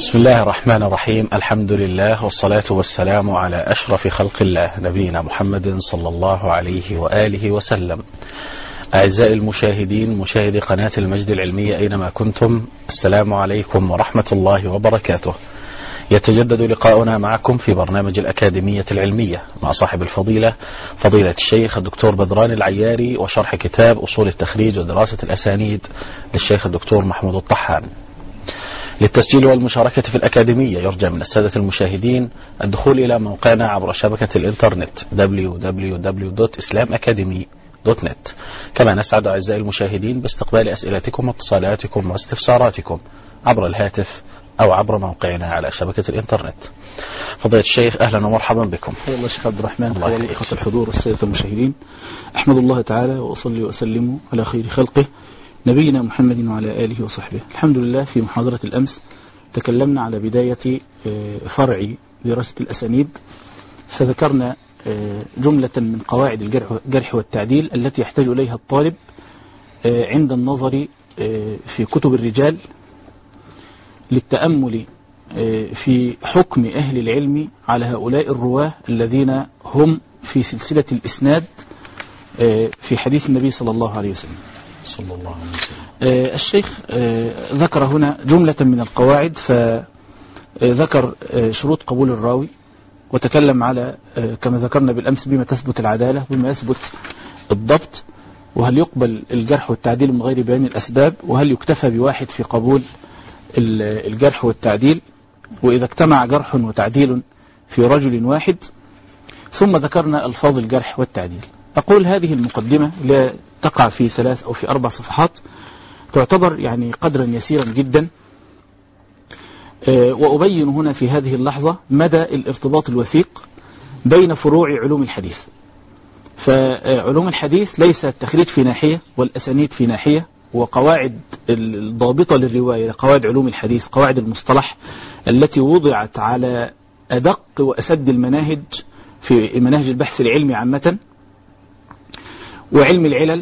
بسم الله الرحمن الرحيم. الحمد لله والصلاة والسلام على أشرف خلق الله نبينا محمد صلى الله عليه وآله وسلم. أعزائي المشاهدين، مشاهدي قناة المجد العلمية أينما كنتم، السلام عليكم ورحمة الله وبركاته. يتجدد لقاؤنا معكم في برنامج الأكاديمية العلمية مع صاحب الفضيلة فضيلة الشيخ الدكتور بدران العياري، وشرح كتاب أصول التخريج ودراسة الأسانيد للشيخ الدكتور محمود الطحان. للتسجيل والمشاركة في الأكاديمية يرجى من السادة المشاهدين الدخول إلى موقعنا عبر شبكة الإنترنت www.islamacademy.net. كما نسعد أعزائي المشاهدين باستقبال أسئلتكم واتصالاتكم واستفساراتكم عبر الهاتف أو عبر موقعنا على شبكة الإنترنت. فضيلة الشيخ، أهلا ومرحبا بكم. حيا الله شيخ عبد الرحمن، حيا الإخوة الحضور والسادة المشاهدين. أحمد الله تعالى وأصلي وأسلم على خير خلقه نبينا محمد وعلى آله وصحبه. الحمد لله، في محاضرة الأمس تكلمنا على بداية فرع دراسة الأسانيد، فذكرنا جملة من قواعد الجرح والتعديل التي يحتاج إليها الطالب عند النظر في كتب الرجال للتأمل في حكم أهل العلم على هؤلاء الرواه الذين هم في سلسلة الإسناد في حديث النبي صلى الله عليه وسلم. الشيخ ذكر هنا جملة من القواعد، فذكر شروط قبول الراوي، وتكلم على كما ذكرنا بالأمس بما تثبت العدالة وبما يثبت الضبط، وهل يقبل الجرح والتعديل من غير بيان الأسباب، وهل يكتفى بواحد في قبول الجرح والتعديل، وإذا اجتمع جرح وتعديل في رجل واحد. ثم ذكرنا ألفاظ الجرح والتعديل. أقول هذه المقدمة لا تقع في 3 أو في 4 صفحات، تعتبر يعني قدرا يسيرا جدا، وأبين هنا في هذه اللحظة مدى الارتباط الوثيق بين فروع علوم الحديث. فعلوم الحديث ليس التخريج في ناحية والأسانيد في ناحية، وقواعد الضابطة للرواية قواعد علوم الحديث، قواعد المصطلح التي وضعت على أدق وأسد المناهج في مناهج البحث العلمي عامة، وعلم العلل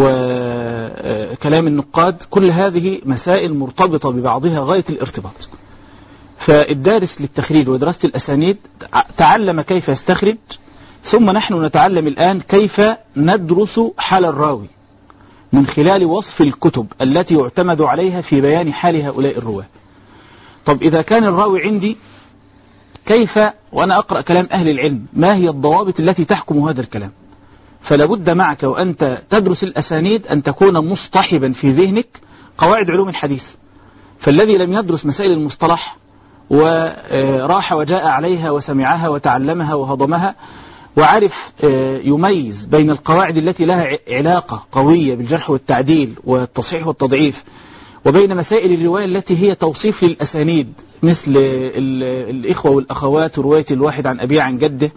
وكلام النقاد، كل هذه مسائل مرتبطة ببعضها غاية الارتباط. فالدارس للتخريج ودراسة الأسانيد تعلم كيف يستخرج، ثم نحن نتعلم الآن كيف ندرس حال الراوي من خلال وصف الكتب التي يعتمد عليها في بيان حال هؤلاء الرواه. طب إذا كان الراوي عندي، كيف وأنا أقرأ كلام أهل العلم ما هي الضوابط التي تحكم هذا الكلام؟ فلا بد معك وأنت تدرس الأسانيد أن تكون مصطحبا في ذهنك قواعد علوم الحديث. فالذي لم يدرس مسائل المصطلح وراح وجاء عليها وسمعها وتعلمها وهضمها وعرف يميز بين القواعد التي لها علاقة قوية بالجرح والتعديل والتصحيح والتضعيف، وبين مسائل الرواية التي هي توصيف للأسانيد مثل الإخوة والأخوات ورواية الواحد عن أبيه عن جده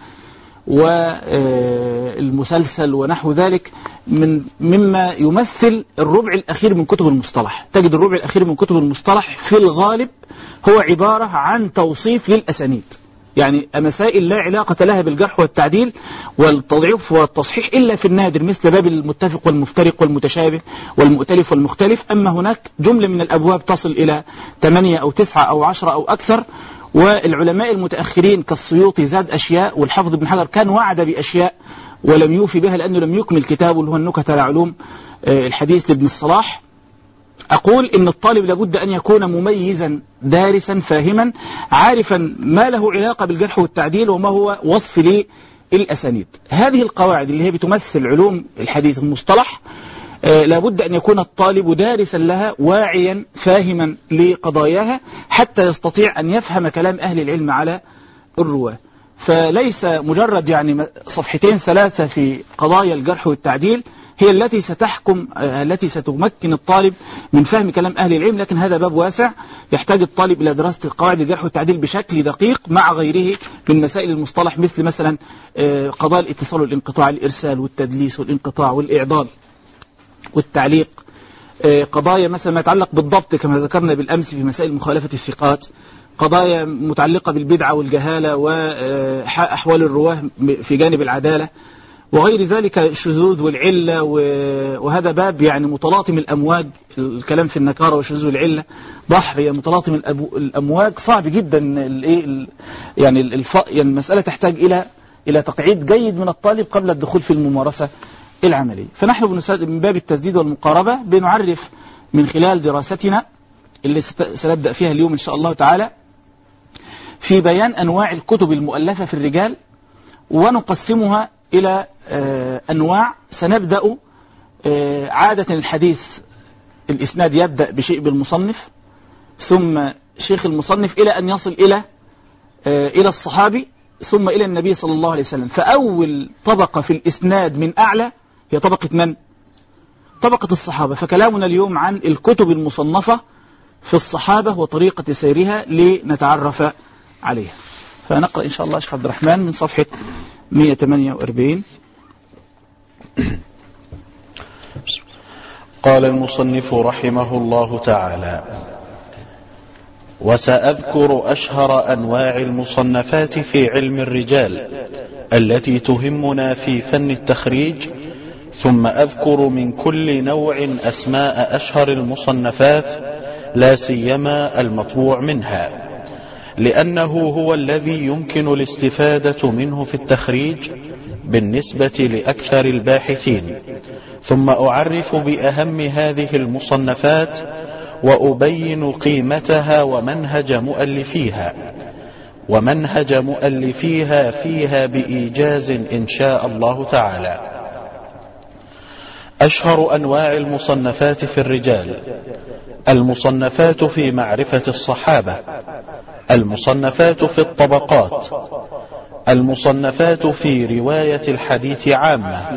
والمسلسل ونحو ذلك، مما يمثل الربع الأخير من كتب المصطلح. تجد الربع الأخير من كتب المصطلح في الغالب هو عبارة عن توصيف للأسانيد، يعني مسائل لا علاقة لها بالجرح والتعديل والتضعيف والتصحيح إلا في النادر، مثل باب المتفق والمفترق والمتشابه والمؤتلف والمختلف. أما هناك جملة من الأبواب تصل إلى 8 أو 9 أو 10 أو أكثر، والعلماء المتأخرين كالسيوطي زاد أشياء، والحافظ ابن حجر كان وعد بأشياء ولم يوفي بها لأنه لم يكمل كتابه اللي هو النكت على علوم الحديث لابن الصلاح. أقول إن الطالب لابد أن يكون مميزا دارسا فاهما عارفا ما له علاقة بالجرح والتعديل وما هو وصف للأسانيد. هذه القواعد اللي هي بتمثل علوم الحديث المصطلح لابد أن يكون الطالب دارسا لها واعيا فاهما لقضاياها حتى يستطيع أن يفهم كلام أهل العلم على الرواة. فليس مجرد يعني 2 3 في قضايا الجرح والتعديل هي التي ستحكم، التي ستمكن الطالب من فهم كلام أهل العلم، لكن هذا باب واسع يحتاج الطالب إلى دراسة قواعد الجرح والتعديل بشكل دقيق مع غيره من مسائل المصطلح، مثلا قضايا الاتصال والانقطاع، الإرسال والتدليس والانقطاع والإعضال والتعليق، قضايا مثلا ما يتعلق بالضبط كما ذكرنا بالأمس في مسائل مخالفة الثقات، قضايا متعلقة بالبدعة والجهالة وأحوال الرواه في جانب العدالة، وغير ذلك الشذوذ والعلة، وهذا باب يعني متلاطم الأمواج. الكلام في النكارة والشذوذ والعلة بحر يعني متلاطم الأمواج، صعب جدا. يعني المسألة تحتاج إلى تقعيد جيد من الطالب قبل الدخول في الممارسة العملية. فنحن من باب التسديد والمقاربة بنعرف من خلال دراستنا اللي سنبدأ فيها اليوم إن شاء الله تعالى في بيان أنواع الكتب المؤلفة في الرجال، ونقسمها إلى أنواع. سنبدأ عادة الحديث الإسناد يبدأ بشيء بالمصنف، ثم شيخ المصنف إلى أن يصل إلى الصحابي، ثم إلى النبي صلى الله عليه وسلم. فأول طبقة في الإسناد من أعلى هي طبقة من؟ طبقة الصحابة. فكلامنا اليوم عن الكتب المصنفة في الصحابة وطريقة سيرها لنتعرف عليها. فنقرأ إن شاء الله شيخ عبد الرحمن من صفحة 148. قال المصنف رحمه الله تعالى: وسأذكر أشهر أنواع المصنفات في علم الرجال التي تهمنا في فن التخريج، ثم أذكر من كل نوع أسماء أشهر المصنفات لا سيما المطبوع منها، لأنه هو الذي يمكن الاستفادة منه في التخريج بالنسبة لأكثر الباحثين. ثم أعرف بأهم هذه المصنفات وأبين قيمتها ومنهج مؤلفيها فيها بإيجاز إن شاء الله تعالى. أشهر أنواع المصنفات في الرجال: المصنفات في معرفة الصحابة، المصنفات في الطبقات، المصنفات في رواية الحديث عامة،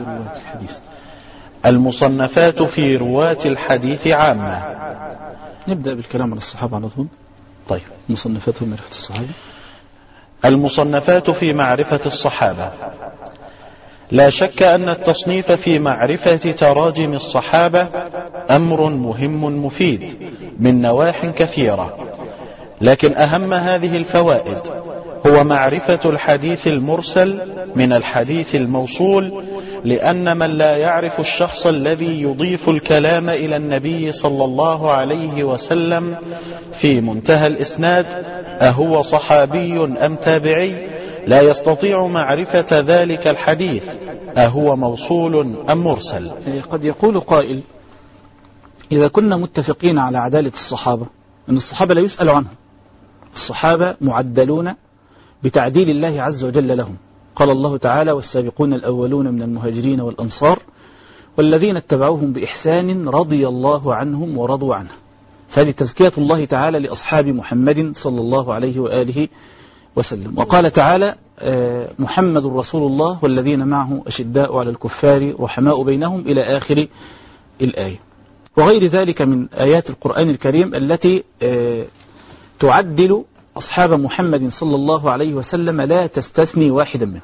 المصنفات في رواة الحديث عامة. نبدأ بالكلام عن الصحابة على طول. طيب. مصنفات في معرفة الصحابة. المصنفات في معرفة الصحابة: لا شك أن التصنيف في معرفة تراجم الصحابة أمر مهم مفيد من نواح كثيرة، لكن أهم هذه الفوائد هو معرفة الحديث المرسل من الحديث الموصول، لأن من لا يعرف الشخص الذي يضيف الكلام إلى النبي صلى الله عليه وسلم في منتهى الإسناد أهو صحابي أم تابعي لا يستطيع معرفة ذلك الحديث أهو موصول أم مرسل. قد يقول قائل: إذا كنا متفقين على عدالة الصحابة، أن الصحابة لا يسأل عنهم، الصحابة معدلون بتعديل الله عز وجل لهم. قال الله تعالى: والسابقون الأولون من المهاجرين والأنصار والذين اتبعوهم بإحسان رضي الله عنهم ورضوا عنه. فهذه تزكية الله تعالى لأصحاب محمد صلى الله عليه وآله وسلم. وقال تعالى: محمد رسول الله والذين معه أشداء على الكفار رحماء بينهم إلى آخر الآية. وغير ذلك من آيات القرآن الكريم التي تعدل أصحاب محمد صلى الله عليه وسلم لا تستثني واحدا منهم.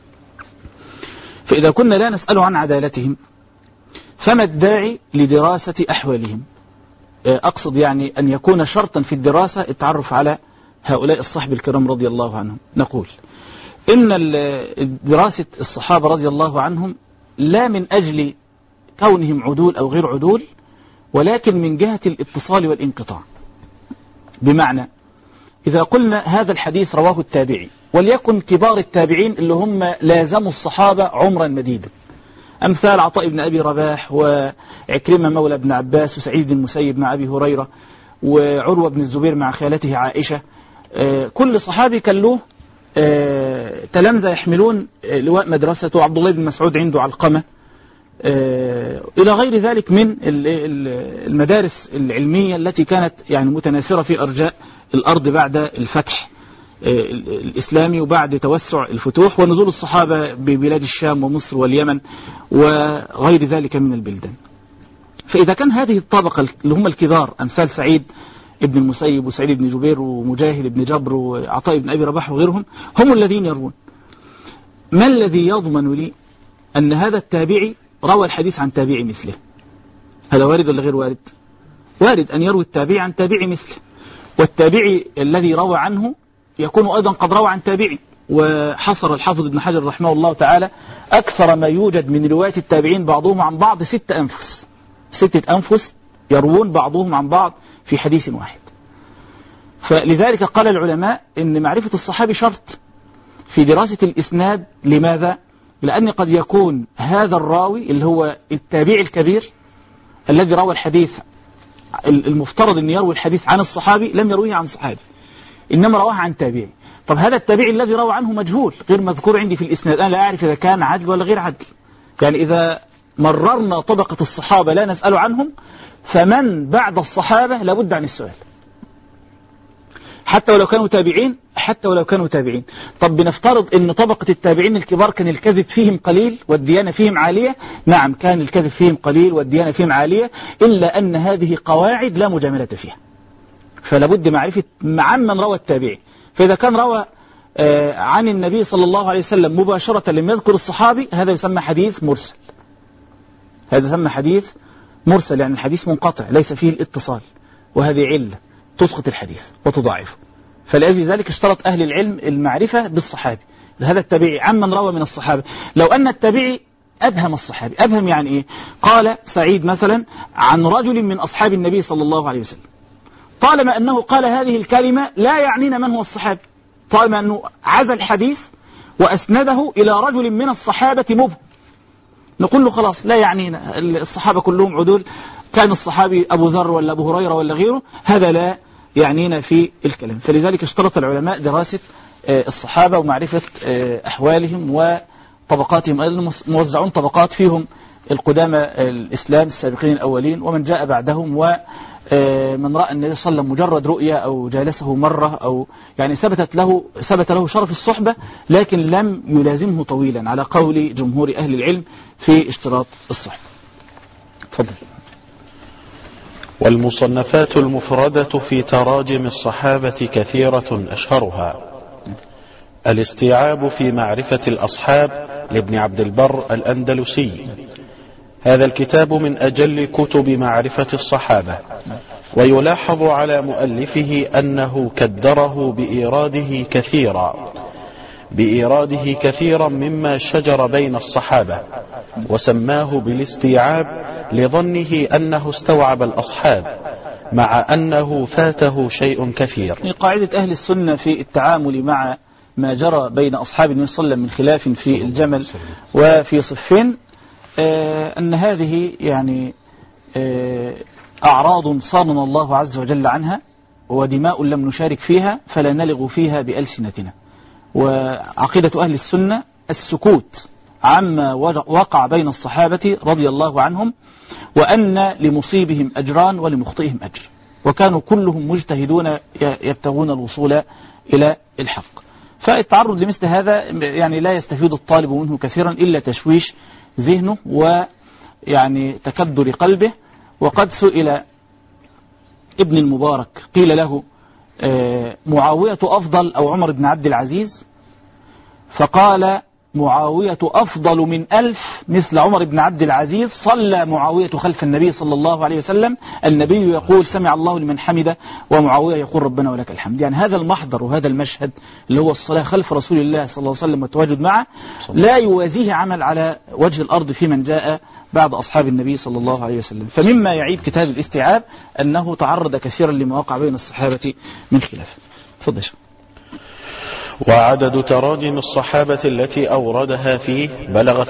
فإذا كنا لا نسأل عن عدالتهم فما الداعي لدراسة أحوالهم؟ أقصد يعني أن يكون شرطا في الدراسة التعرف على هؤلاء الصحب الكرام رضي الله عنهم. نقول إن دراسة الصحابة رضي الله عنهم لا من أجل كونهم عدول أو غير عدول، ولكن من جهة الاتصال والانقطاع. بمعنى إذا قلنا هذا الحديث رواه التابعي، وليكن كبار التابعين اللي هم لازموا الصحابة عمرا مديدا، أمثال عطاء بن أبي رباح وعكرمة مولى ابن عباس وسعيد بن المسيب مع أبي هريرة وعروة بن الزبير مع خالته عائشة. كل صحابي كان له تلامذة يحملون لواء مدرسته. عبد الله بن مسعود عنده علقمة، إلى غير ذلك من المدارس العلمية التي كانت يعني متناثرة في أرجاء الأرض بعد الفتح الإسلامي وبعد توسع الفتوح ونزول الصحابة ببلاد الشام ومصر واليمن وغير ذلك من البلدان. فإذا كان هذه الطبقة اللي هم الكبار أمثال سعيد ابن المسيب وسعيد بن جبير ومجاهد بن جبر وعطاء بن أبي رباح وغيرهم هم الذين يروون، ما الذي يضمن لي أن هذا التابعي روى الحديث عن تابعي مثله؟ هذا وارد ولا غير وارد؟ وارد أن يروي التابعي عن تابعي مثله، والتابعي الذي روى عنه يكون أيضا قد روى عن تابعي. وحصر الحافظ ابن حجر رحمه الله تعالى أكثر ما يوجد من رواية التابعين بعضهم عن بعض 6 أنفس، 6 أنفس يروون بعضهم عن بعض في حديث واحد. فلذلك قال العلماء إن معرفة الصحابي شرط في دراسة الإسناد. لماذا؟ لأن قد يكون هذا الراوي اللي هو التابعي الكبير الذي روى الحديث، المفترض أن يروي الحديث عن الصحابي، لم يرويه عن صحابي إنما رواه عن تابعي. طب هذا التابعي الذي روى عنه مجهول غير مذكور عندي في الإسناد، أنا لا أعرف إذا كان عدل ولا غير عدل. يعني إذا مررنا طبقة الصحابة لا نسأل عنهم، فمن بعد الصحابة لابد عن السؤال، حتى ولو كانوا تابعين، حتى ولو كانوا تابعين. طب بنفترض ان طبقة التابعين الكبار كان الكذب فيهم قليل والديانة فيهم عالية. نعم، كان الكذب فيهم قليل والديانة فيهم عالية، إلا أن هذه قواعد لا مجاملة فيها. فلابد معرفة عمن روى التابعي. فإذا كان روى عن النبي صلى الله عليه وسلم مباشرة لم يذكر الصحابي، هذا يسمى حديث مرسل. هذا يسمى حديث مرسل، يعني الحديث منقطع ليس فيه الاتصال، وهذه علة تسقط الحديث وتضاعفه. فلأجل ذلك اشترط أهل العلم المعرفة بالصحابي، هذا التابعي عمن روى من الصحابة. لو أن التابعي أبهم الصحابي، أبهم يعني إيه؟ قال سعيد مثلا عن رجل من أصحاب النبي صلى الله عليه وسلم، طالما أنه قال هذه الكلمة لا يعنينا من هو الصحابي، طالما أنه عزى الحديث وأسنده إلى رجل من الصحابة مبهم، نقول له خلاص لا يعنينا، الصحابة كلهم عدول، كان الصحابي أبو ذر ولا أبو هريرة ولا غيره، هذا لا يعنينا في الكلام. فلذلك اشترط العلماء دراسة الصحابة ومعرفة أحوالهم وطبقاتهم، موزعون طبقات فيهم القدامى الإسلام السابقين الأولين ومن جاء بعدهم، ومن رأى النبي صلى الله عليه وسلم مجرد رؤية أو جالسه مرة أو يعني ثبت له شرف الصحبة، لكن لم يلازمه طويلا على قول جمهور أهل العلم في اشتراط الصحبة. تفضل. والمصنفات المفردة في تراجم الصحابة كثيرة، أشهرها الاستيعاب في معرفة الأصحاب لابن عبد البر الأندلسي. هذا الكتاب من أجل كتب معرفة الصحابة، ويلاحظ على مؤلفه أنه كدره بإيراده كثيرا مما شجر بين الصحابة، وسماه بالاستيعاب لظنه أنه استوعب الأصحاب مع أنه فاته شيء كثير. قاعدة أهل السنة في التعامل مع ما جرى بين أصحاب النبي صلى الله عليه وسلم من خلاف في الجمل وفي صفين، أن هذه يعني أعراض صاننا الله عز وجل عنها، ودماء لم نشارك فيها فلا نلغ فيها بألسنتنا. وعقيدة أهل السنة السكوت عما وقع بين الصحابة رضي الله عنهم، وأن لمصيبهم أجران ولمخطئهم أجر، وكانوا كلهم مجتهدون يبتغون الوصول إلى الحق. فالتعرض لمثل هذا يعني لا يستفيد الطالب منه كثيرا إلا تشويش ذهنه ويعني تكدر قلبه. وقد سئل ابن المبارك قيل له معاوية أفضل أو عمر بن عبد العزيز؟ فقال معاوية أفضل من 1000 مثل عمر بن عبد العزيز صلى معاوية خلف النبي صلى الله عليه وسلم، النبي يقول سمع الله لمن حمده ومعاوية يقول ربنا ولك الحمد. يعني هذا المحضر وهذا المشهد اللي هو الصلاة خلف رسول الله صلى الله عليه وسلم والتواجد معه لا يوازيه عمل على وجه الأرض في من جاء بعد أصحاب النبي صلى الله عليه وسلم. فمما يعيب كتاب الاستيعاب أنه تعرض كثيرا لما وقع بين الصحابة من خلاف. تفضل. وعدد تراجم الصحابة التي أوردها فيه بلغ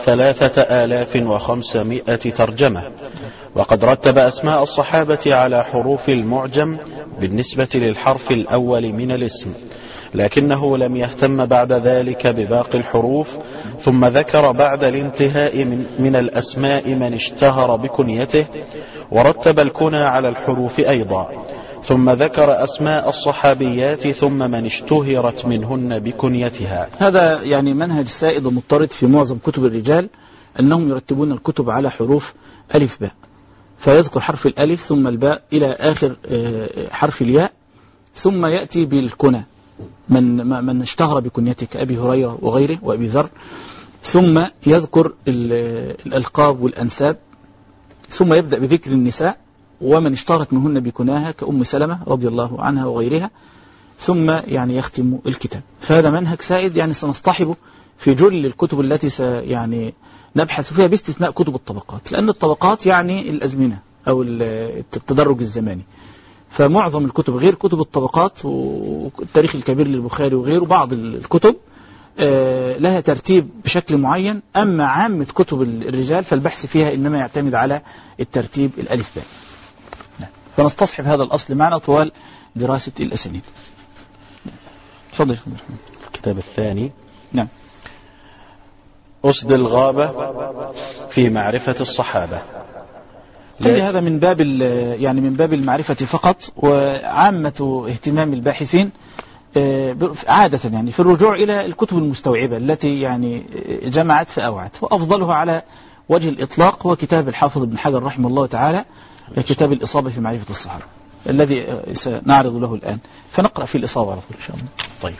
3500 ترجمة، وقد رتب أسماء الصحابة على حروف المعجم بالنسبة للحرف الأول من الاسم، لكنه لم يهتم بعد ذلك بباقي الحروف، ثم ذكر بعد الانتهاء من الأسماء من اشتهر بكنيته، ورتب الكنى على الحروف أيضا، ثم ذكر أسماء الصحابيات ثم من اشتهرت منهن بكنيتها. هذا يعني منهج سائد ومضطرد في معظم كتب الرجال، أنهم يرتبون الكتب على حروف ألف باء، فيذكر حرف الألف ثم الباء إلى آخر حرف الياء، ثم يأتي بالكنى من اشتهر بكنيته كأبي هريرة وغيره وأبي ذر، ثم يذكر الألقاب والأنساب، ثم يبدأ بذكر النساء ومن اشتهرت منهن بكناها كأم سلمة رضي الله عنها وغيرها، ثم يعني يختم الكتاب. فهذا منهج سائد يعني سنصطحبه في جل الكتب التي يعني نبحث فيها باستثناء كتب الطبقات، لأن الطبقات يعني الأزمنة أو التدرج الزماني. فمعظم الكتب غير كتب الطبقات والتاريخ الكبير للبخاري وغيره بعض الكتب لها ترتيب بشكل معين، أما عامة كتب الرجال فالبحث فيها إنما يعتمد على الترتيب الألف باء. فنستصحب هذا الأصل معنا طوال دراسة الأسانيد. تفضل. الكتاب الثاني. نعم. أسد الغابة في معرفة الصحابة. هذا من باب يعني من باب المعرفة فقط، وعامة اهتمام الباحثين عادة يعني في الرجوع إلى الكتب المستوعبة التي يعني جمعت فأوعت، وأفضلها على وجه الإطلاق هو كتاب الحافظ ابن حجر رحمه الله تعالى، كتاب الإصابة في معرفة الصحابة الذي سنعرض له الآن، فنقرأ في الإصابة على طول إن شاء الله. طيب.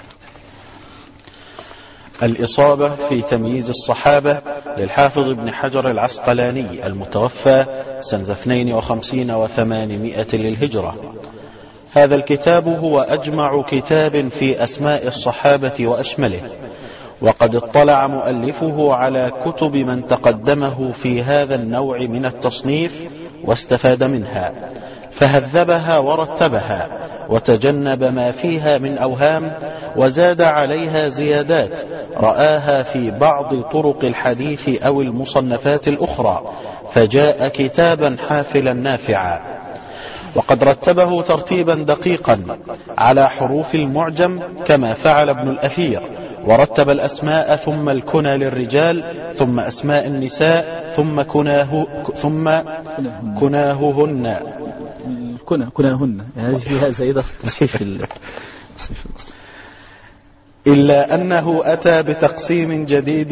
الإصابة في تمييز الصحابة للحافظ ابن حجر العسقلاني المتوفى سنة 52 و800 للهجرة. هذا الكتاب هو أجمع كتاب في أسماء الصحابة وأشمله، وقد اطلع مؤلفه على كتب من تقدمه في هذا النوع من التصنيف واستفاد منها، فهذبها ورتبها وتجنب ما فيها من أوهام، وزاد عليها زيادات رآها في بعض طرق الحديث أو المصنفات الأخرى، فجاء كتابا حافلا نافعا. وقد رتبه ترتيبا دقيقا على حروف المعجم كما فعل ابن الأثير، ورتب الأسماء ثم الكنى للرجال ثم أسماء النساء ثم كناههن. كناهن هذه فيها زائدة تصحيح الأصل. إلا أنه أتى بتقسيم جديد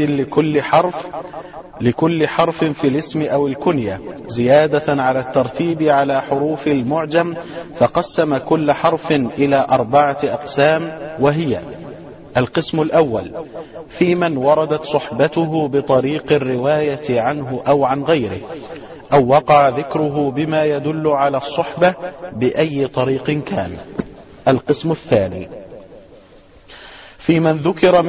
لكل حرف في الاسم أو الكنية زيادة على الترتيب على حروف المعجم، فقسم كل حرف إلى 4 أقسام، وهي: القسم الأول في من وردت صحبته بطريق الرواية عنه أو عن غيره، أو وقع ذكره بما يدل على الصحبة بأي طريق كان. القسم الثاني في من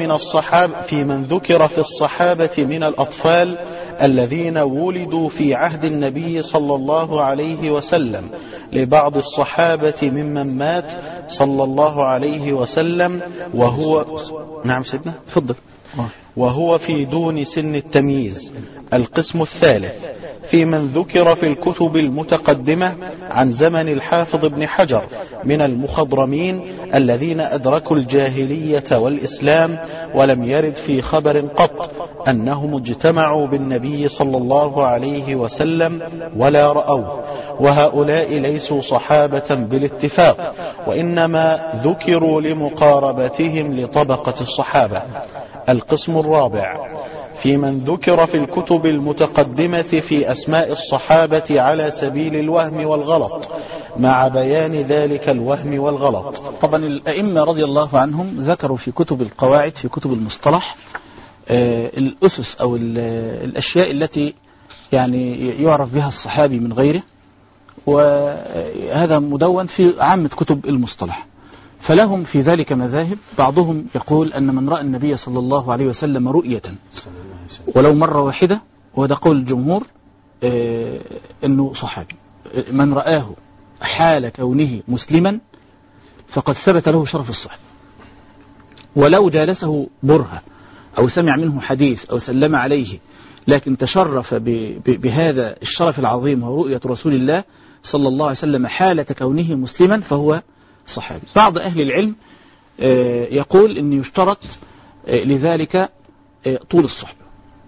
ذكر في الصحابة من الأطفال الذين ولدوا في عهد النبي صلى الله عليه وسلم لبعض الصحابة ممن مات صلى الله عليه وسلم وهو نعم سيدنا تفضل. وهو في دون سن التمييز. القسم الثالث في من ذكر في الكتب المتقدمة عن زمن الحافظ ابن حجر من المخضرمين الذين أدركوا الجاهلية والإسلام ولم يرد في خبر قط أنهم اجتمعوا بالنبي صلى الله عليه وسلم ولا رأوه، وهؤلاء ليسوا صحابة بالاتفاق، وإنما ذكروا لمقاربتهم لطبقة الصحابة. القسم الرابع في من ذكر في الكتب المتقدمة في أسماء الصحابة على سبيل الوهم والغلط مع بيان ذلك الوهم والغلط. طبعا الأئمة رضي الله عنهم ذكروا في كتب القواعد في كتب المصطلح الأسس أو الأشياء التي يعني يعرف بها الصحابي من غيره، وهذا مدون في عامة كتب المصطلح. فلهم في ذلك مذاهب، بعضهم يقول أن من رأى النبي صلى الله عليه وسلم رؤية ولو مرة واحدة، وهذا قول الجمهور أنه صحابي. من رآه حال كونه مسلما فقد ثبت له شرف الصحبة، ولو جالسه برهة أو سمع منه حديث أو سلم عليه لكن تشرف بهذا الشرف العظيم ورؤية رسول الله صلى الله عليه وسلم حالة كونه مسلما فهو صحابي. بعض أهل العلم يقول أن يشترط لذلك طول الصحبة،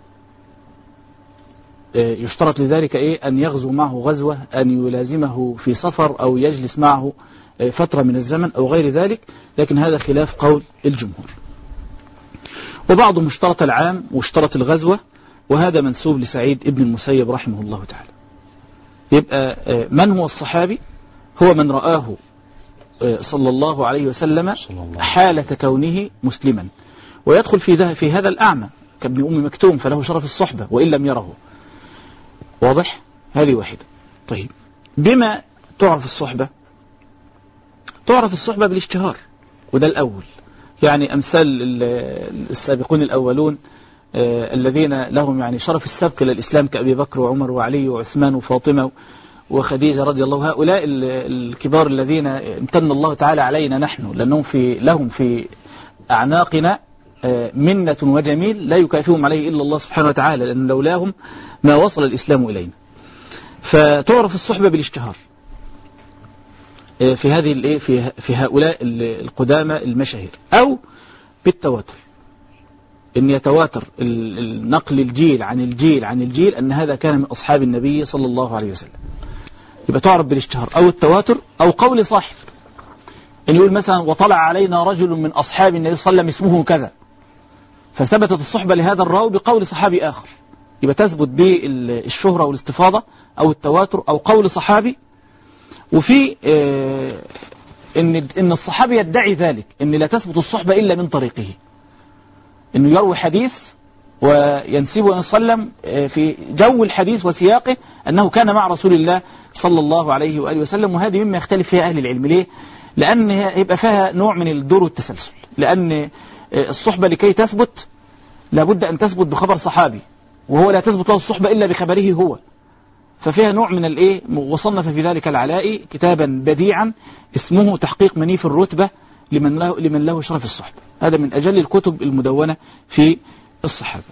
يشترط لذلك أن يغزو معه غزوة، أن يلازمه في سفر، أو يجلس معه فترة من الزمن أو غير ذلك، لكن هذا خلاف قول الجمهور. وبعضهم اشترط العام واشترط الغزوة، وهذا منسوب لسعيد ابن المسيب رحمه الله تعالى. يبقى من هو الصحابي؟ هو من رآه صلى الله عليه وسلم حالة كونه مسلما، ويدخل في هذا الأعمى كابن أم مكتوم فله شرف الصحبة وإن لم يره. واضح؟ هذه واحدة. طيب، بما تعرف الصحبة؟ تعرف الصحبة بالاشتهار، وده الأول. يعني أمثال السابقون الأولون الذين لهم يعني شرف السبق إلى الإسلام كأبي بكر وعمر وعلي وعثمان وفاطمة وخديجة رضي الله. هؤلاء الكبار الذين امتن الله تعالى علينا نحن لأنهم لهم في أعناقنا منة وجميل لا يكافئهم عليه إلا الله سبحانه وتعالى، لأن لولاهم ما وصل الإسلام إلينا. فتعرف الصحبة بالاشتهار في هذه في هؤلاء القدامى المشاهير، أو بالتواتر، إن يتواتر النقل الجيل عن الجيل عن الجيل أن هذا كان من أصحاب النبي صلى الله عليه وسلم. يبقى تعرف بالاشتهار أو التواتر أو قول صاحب، إن يقول مثلا وطلع علينا رجل من أصحاب النبي صلى الله عليه وسلم اسمه كذا، فثبتت الصحبة لهذا الراوي بقول صحابي آخر، يبقى تثبت بالشهرة والاستفاضة أو التواتر أو قول صحابي. وفي إن الصحابي يدعي ذلك، إن لا تثبت الصحبة إلا من طريقه، إنه يروي حديث وينسبه صلى الله عليه وسلم في جو الحديث وسياقه أنه كان مع رسول الله صلى الله عليه وآله وسلم. وهذه مما يختلف فيها أهل العلم. ليه؟ لأن يبقى فيها نوع من الدور والتسلسل، لأن الصحبة لكي تثبت لابد أن تثبت بخبر صحابي، وهو لا تثبت له الصحبة إلا بخبره هو، ففيها نوع من وصنف في ذلك العلائي كتابا بديعا اسمه تحقيق منيف الرتبة لمن له شرف الصحبة. هذا من أجل الكتب المدونة في الصحابة.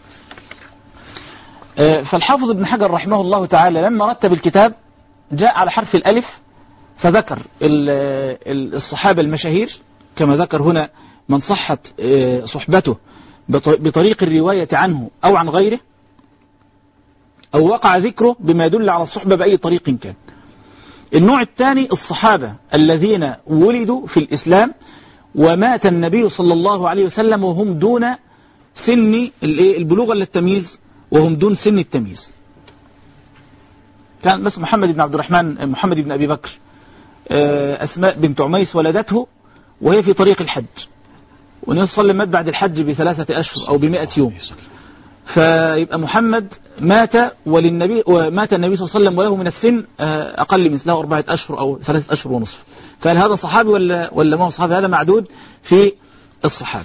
فالحافظ ابن حجر رحمه الله تعالى لما رتب الكتاب جاء على حرف الألف فذكر الصحابة المشاهير كما ذكر هنا من صحت صحبته بطريق الرواية عنه أو عن غيره، أو وقع ذكره بما يدل على الصحبة بأي طريق كان. النوع الثاني الصحابة الذين ولدوا في الإسلام ومات النبي صلى الله عليه وسلم وهم دون سن البلوغ ولا التمييز، وهم دون سن التمييز. كان مثل محمد بن عبد الرحمن، محمد بن أبي بكر، أسماء بنت عميس ولدته وهي في طريق الحج، والنبي صلى الله عليه وسلم مات بعد الحج ب3 أشهر أو ب100 يوم، فيبقى محمد مات ومات النبي صلى الله عليه وسلم وله من السن أقل من 4 أشهر أو 3 أشهر ونصف. فهل هذا صحابي ولا ما هو صحابي؟ هذا معدود في الصحابة.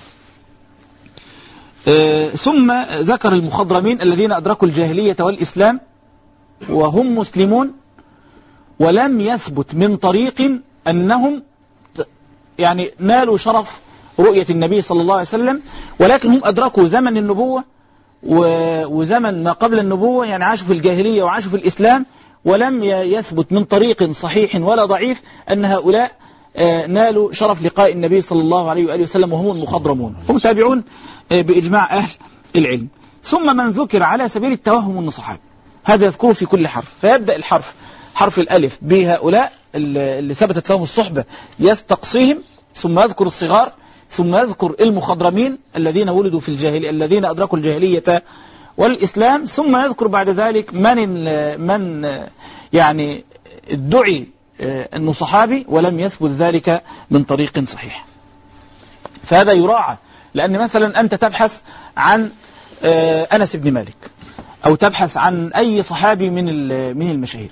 ثم ذكر المخضرمين الذين أدركوا الجاهلية والإسلام وهم مسلمون ولم يثبت من طريق أنهم يعني نالوا شرف رؤية النبي صلى الله عليه وسلم، ولكن هم أدركوا زمن النبوة وزمن ما قبل النبوة، يعني عاشوا في الجاهلية وعاشوا في الإسلام، ولم يثبت من طريق صحيح ولا ضعيف أن هؤلاء نالوا شرف لقاء النبي صلى الله عليه وآله وسلم وهم المخضرمون، هم تابعون بإجماع أهل العلم. ثم من ذكر على سبيل التوهم أنه صحابي، هذا يذكره في كل حرف، فيبدأ الحرف حرف الألف بهؤلاء اللي ثبتت لهم الصحبة يستقصيهم، ثم يذكر الصغار، ثم يذكر المخضرمين الذين ولدوا في الجاهلية الذين أدركوا الجاهلية والإسلام، ثم يذكر بعد ذلك من يعني ادعي أنه صحابي ولم يثبت ذلك من طريق صحيح. فهذا يراعى، لأن مثلا أنت تبحث عن أنس بن مالك أو تبحث عن أي صحابي من المشاهير،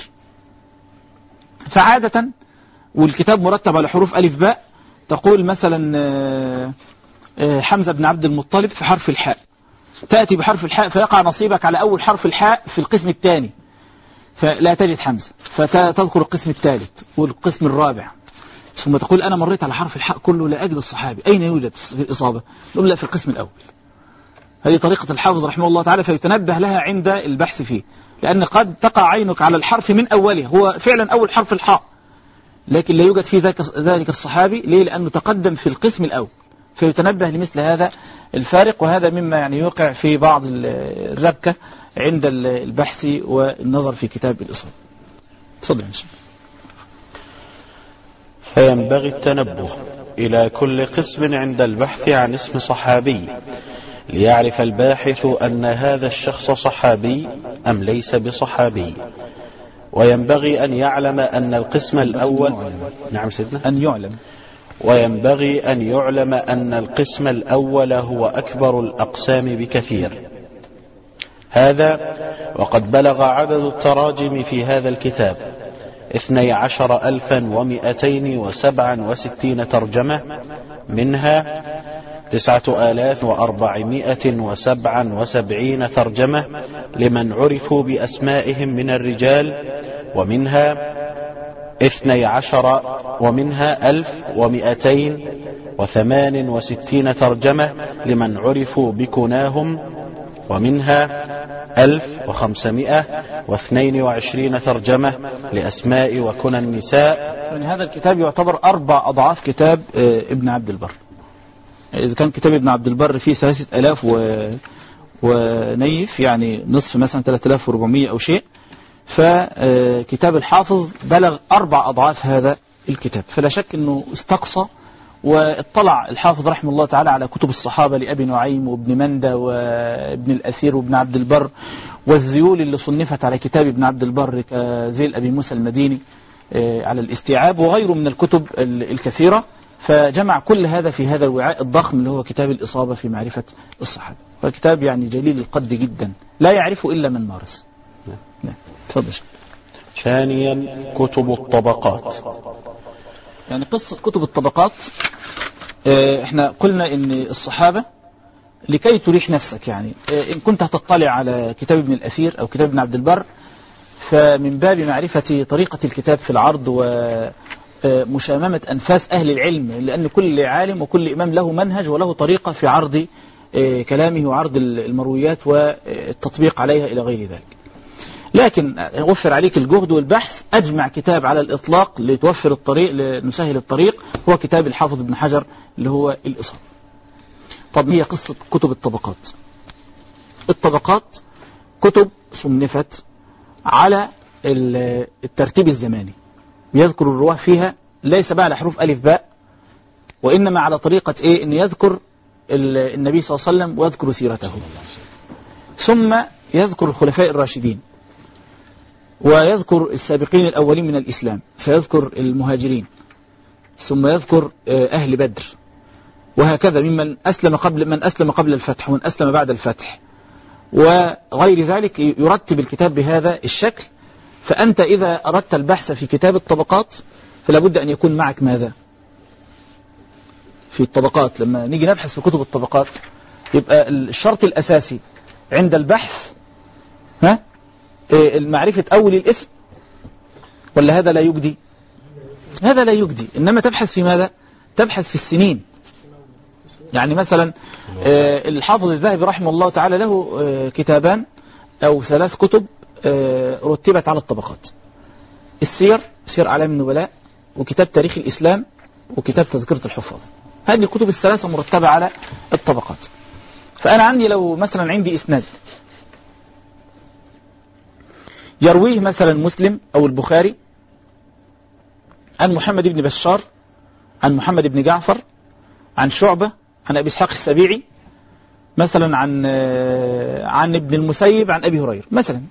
فعادة والكتاب مرتب على حروف ألف باء، تقول مثلا حمزة بن عبد المطلب في حرف الحاء، تأتي بحرف الحاء فيقع نصيبك على أول حرف الحاء في القسم الثاني فلا تجد حمزة، فتذكر القسم الثالث والقسم الرابع، ثم تقول أنا مريت على حرف الحاء كله لا أجد الصحابي، أين يوجد في الإصابة؟ نقول لا في القسم الأول. هذه طريقة الحافظ رحمه الله تعالى، فيتنبه لها عند البحث فيه، لأن قد تقع عينك على الحرف من أوله، هو فعلا أول حرف الحاء، لكن لا يوجد فيه ذلك الصحابي. ليه؟ لأنه تقدم في القسم الأول، فيتنبه لمثل هذا الفارق. وهذا مما يعني يوقع في بعض الربكة عند البحث والنظر في كتاب الإصابة. تفضل يا شيخ. فينبغي التنبه إلى كل قسم عند البحث عن اسم صحابي، ليعرف الباحث أن هذا الشخص صحابي أم ليس بصحابي. وينبغي أن يعلم أن القسم الأول نعم سيدنا وينبغي أن يعلم أن القسم الأول هو أكبر الأقسام بكثير. هذا وقد بلغ عدد التراجم في هذا الكتاب 12,267 ترجمة، منها 9477 ترجمة لمن عرفوا بأسمائهم من الرجال، ومنها 1268 ترجمة لمن عرفوا بكناهم، ومنها 1522 ترجمة لأسماء وكنى النساء. يعني هذا الكتاب يعتبر 4 أضعاف كتاب ابن عبد البر. إذا كان كتاب ابن عبد البر فيه 3000 ونيف، يعني نصف مثلا 3400 أو شيء، فكتاب الحافظ بلغ 4 أضعاف هذا الكتاب. فلا شك أنه استقصى واطلع الحافظ رحمه الله تعالى على كتب الصحابة لأبي نعيم وابن مندى وابن الأثير وابن عبد البر، والذيول اللي صنفت على كتاب ابن عبد البر كذيل أبي موسى المديني على الاستيعاب، وغيره من الكتب الكثيرة. فجمع كل هذا في هذا الوعاء الضخم اللي هو كتاب الإصابة في معرفة الصحابة. فكتاب يعني جليل القدر جدا، لا يعرفه إلا من مارس. نعم. تفضل. ثانيا كتب الطبقات. يعني قصة كتب الطبقات، احنا قلنا ان الصحابة لكي تريح نفسك، يعني ان كنت هتطلع على كتاب ابن الأثير او كتاب ابن عبد البر، فمن باب معرفة طريقة الكتاب في العرض ومشاممة أنفاس أهل العلم، لأن كل عالم وكل إمام له منهج وله طريقة في عرض كلامه وعرض المرويات والتطبيق عليها إلى غير ذلك. لكن أوفر عليك الجهد والبحث، أجمع كتاب على الإطلاق لتوفر الطريق، لنسهل الطريق، هو كتاب الحافظ ابن حجر اللي هو الإصابة. طب هي قصة كتب الطبقات. الطبقات كتب صنفت على الترتيب الزماني، يذكر الرواه فيها ليس بقى على حروف ألف باء، وإنما على طريقة إيه؟ إن يذكر النبي صلى الله عليه وسلم ويذكر سيرته، ثم يذكر الخلفاء الراشدين، ويذكر السابقين الأولين من الإسلام، فيذكر المهاجرين، ثم يذكر أهل بدر، وهكذا ممن أسلم قبل الفتح ومن أسلم بعد الفتح وغير ذلك. يرتب الكتاب بهذا الشكل. فأنت إذا أردت البحث في كتاب الطبقات فلا بد أن يكون معك ماذا؟ في الطبقات لما نيجي نبحث في كتب الطبقات يبقى الشرط الأساسي عند البحث المعرفة أول الاسم، ولا هذا لا يجدي؟ هذا لا يجدي، إنما تبحث في ماذا؟ تبحث في السنين. يعني مثلا الحافظ الذهبي رحمه الله تعالى له كتابان أو 3 كتب رتبت على الطبقات: السير، سير أعلام النبلاء، وكتاب تاريخ الإسلام، وكتاب تذكرة الحفاظ. هذه الكتب ال3 مرتبة على الطبقات. فأنا عندي لو مثلا عندي إسناد يرويه مثلا مسلم أو البخاري عن محمد بن بشار، عن محمد بن جعفر، عن شعبة، عن أبي إسحاق السبيعي، مثلا عن ابن المسيب، عن أبي هريرة مثلا،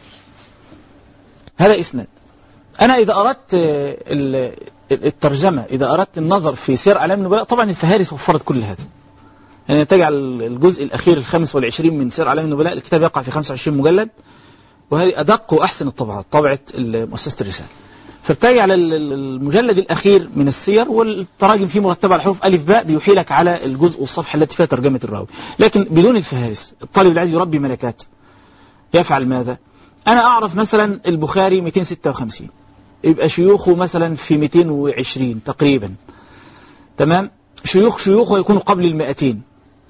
هذا إسناد. أنا إذا أردت الترجمة، إذا أردت النظر في سير أعلام النبلاء، طبعا الفهارس وفرت كل هذا. يعني تجعل الجزء الأخير 25 من سير أعلام النبلاء، الكتاب يقع في 25 مجلد، وهذه أدق وأحسن الطبعات، طبعة مؤسسة الرسالة. فارتجع على المجلد الأخير من السير، والتراجم فيه مرتبة على حروف ألف باء، بيحيلك على الجزء والصفحة التي فيها ترجمة الراوي، لكن بدون الفهارس. الطالب العادي يربي ملكات، يفعل ماذا؟ أنا أعرف مثلا البخاري 256، يبقى شيوخه مثلا في 220 تقريبا، تمام؟ شيوخه يكونوا قبل 200.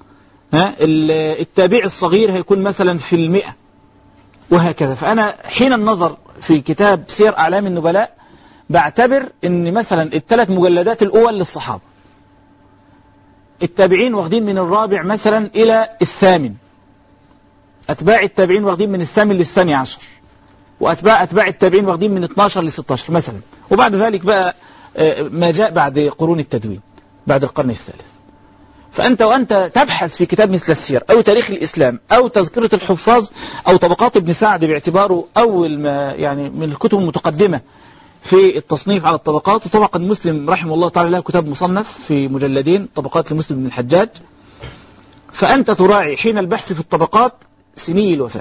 التابع الصغير هيكون مثلا في 100، وهكذا. فأنا حين النظر في كتاب سير أعلام النبلاء بعتبر ان مثلا ال3 مجلدات الأول للصحابة، التابعين واخدين من الرابع مثلا إلى 8، أتباع التابعين واخدين من 8 لل12، وأتباع التابعين واخدين من 12 ل16 مثلا، وبعد ذلك بقى ما جاء بعد قرون التدوين بعد القرن الثالث. وأنت تبحث في كتاب مثل السير أو تاريخ الإسلام أو تذكرة الحفاظ أو طبقات ابن سعد باعتباره أول ما يعني من الكتب المتقدمة في التصنيف على الطبقات. وطبقا مسلم رحمه الله تعالى له كتاب مصنف في مجلدين، طبقات لمسلم بن الحجاج. فأنت تراعي حين البحث في الطبقات سني الوفاة.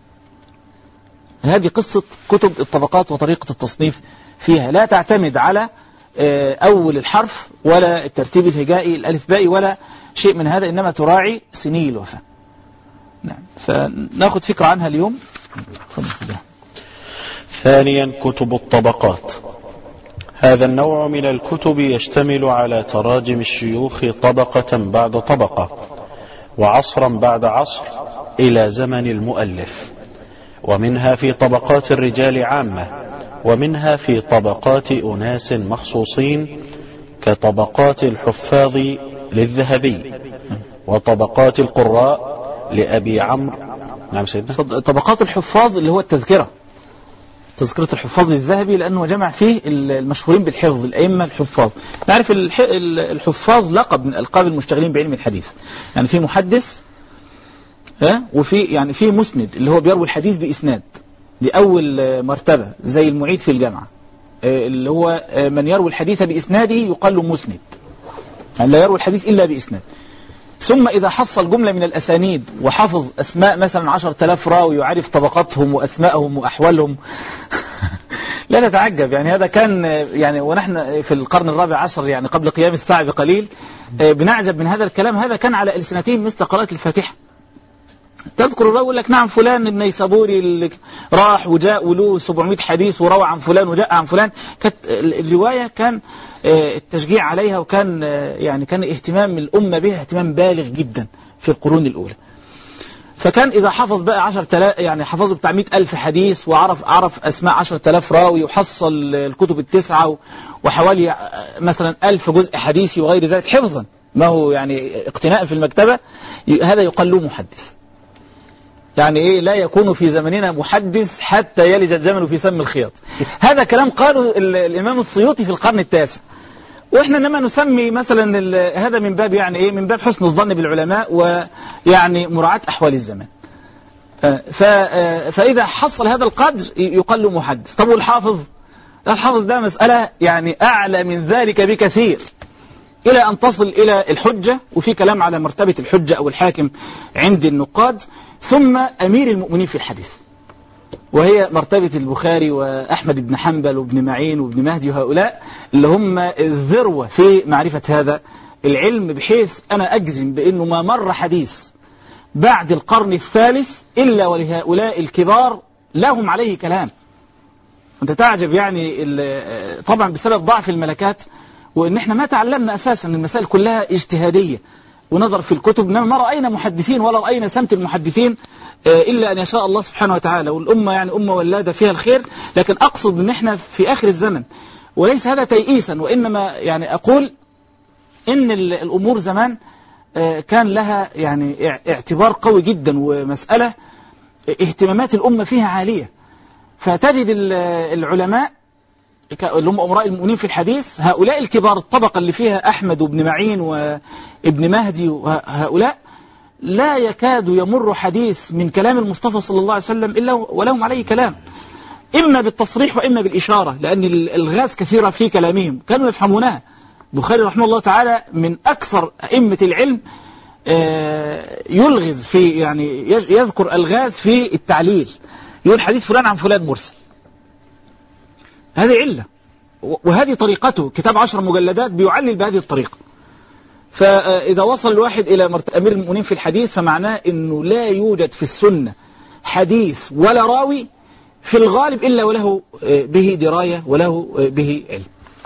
هذه قصة كتب الطبقات وطريقة التصنيف فيها، لا تعتمد على أول الحرف ولا الترتيب الهجائي الألف بائي ولا شيء من هذا، إنما تراعي سنين الوفاة. نعم، فناخذ فكرة عنها اليوم. ثانيا، كتب الطبقات. هذا النوع من الكتب يشتمل على تراجم الشيوخ طبقة بعد طبقة وعصرا بعد عصر إلى زمن المؤلف، ومنها في طبقات الرجال عامة، ومنها في طبقات أناس مخصوصين كطبقات الحفاظ للذهبي، وطبقات القراء لأبي عمرو. نعم سيدنا. طبقات الحفاظ اللي هو التذكرة، تذكرة الحفاظ للذهبي، لأنه جمع فيه المشهورين بالحفظ، الأئمة الحفاظ. نعرف الحفاظ لقب من ألقاب المشتغلين بعلم الحديث، يعني في محدث وفي يعني في مسند اللي هو بيروي الحديث بإسناد، دي أول مرتبة، زي المعيد في الجامعة اللي هو من يروي الحديث بإسناده يقال له مسند، يعني لا يروي الحديث إلا بإسناد. ثم إذا حصل جملة من الأسانيد وحفظ أسماء مثلا 10,000 راوي ويعرف طبقاتهم وأسماءهم وأحوالهم لا نتعجب، يعني هذا كان يعني ونحن في القرن الرابع عشر، يعني قبل قيام الساعة بقليل، بنعجب من هذا الكلام. هذا كان على ألسنتهم مثل قراءة الفاتحة. تذكر الراوي يقول لك نعم فلان النيسابوري اللي راح وجاء وله 700 حديث وروى عن فلان وجاء عن فلان. كانت الرواية كان التشجيع عليها، وكان يعني كان اهتمام الأمة بها اهتمام بالغ جدا في القرون الأولى. فكان إذا حفظ بقى 10,000، يعني حفظه بتاع 100,000 حديث، وعرف أسماء 10,000 راوي، وحصل الكتب التسعة وحوالي مثلا 1000 جزء حديثي وغير ذلك حفظا، ما هو يعني اقتناء في المكتبة، هذا يقال له محدث. يعني إيه؟ لا يكون في زمننا محدث حتى يلج الجمل في سم الخياط. هذا كلام قاله الإمام السيوطي في القرن التاسع، وإحنا إنما نسمي مثلا هذا من باب يعني إيه؟ من باب حسن الظن بالعلماء، ويعني مراعاة أحوال الزمان. فإذا حصل هذا القدر يقال له محدث. طب والحافظ؟ الحافظ ده مسألة يعني أعلى من ذلك بكثير، إلى أن تصل إلى الحجة، وفي كلام على مرتبة الحجة أو الحاكم عند النقاد، ثم أمير المؤمنين في الحديث، وهي مرتبة البخاري وأحمد بن حنبل وابن معين وابن مهدي، وهؤلاء اللي هم الذروة في معرفة هذا العلم، بحيث أنا أجزم بأنه ما مر حديث بعد القرن الثالث إلا ولهؤلاء الكبار لهم عليه كلام. أنت تعجب يعني طبعا بسبب ضعف الملكات، وإن إحنا ما تعلمنا أساسا، المسائل كلها اجتهادية ونظر في الكتب، إنما ما رأينا محدثين ولا رأينا سمت المحدثين إلا أن يشاء الله سبحانه وتعالى، والأمة يعني أمة ولادة فيها الخير. لكن أقصد أن إحنا في آخر الزمن، وليس هذا تيئيسا، وإنما يعني أقول إن الأمور زمان كان لها يعني اعتبار قوي جدا، ومسألة اهتمامات الأمة فيها عالية. فتجد العلماء اللي هم أمراء المؤمنين في الحديث، هؤلاء الكبار، الطبقة اللي فيها أحمد وابن معين وابن مهدي، وهؤلاء لا يكاد يمر حديث من كلام المصطفى صلى الله عليه وسلم إلا ولهم عليه كلام، إما بالتصريح وإما بالإشارة، لأن الغاز كثيرة في كلامهم كانوا يفهمونها. البخاري رحمه الله تعالى من أكثر أئمة العلم يلغز في يعني يذكر الغاز في التعليل، يقول حديث فلان عن فلان مرسل. هذه علة، وهذه طريقته، كتاب 10 مجلدات بيعلل بهذه الطريقة. فإذا وصل الواحد إلى أمير المؤمنين في الحديث، فمعناه أنه لا يوجد في السنة حديث ولا راوي في الغالب إلا وله به دراية وله به علم.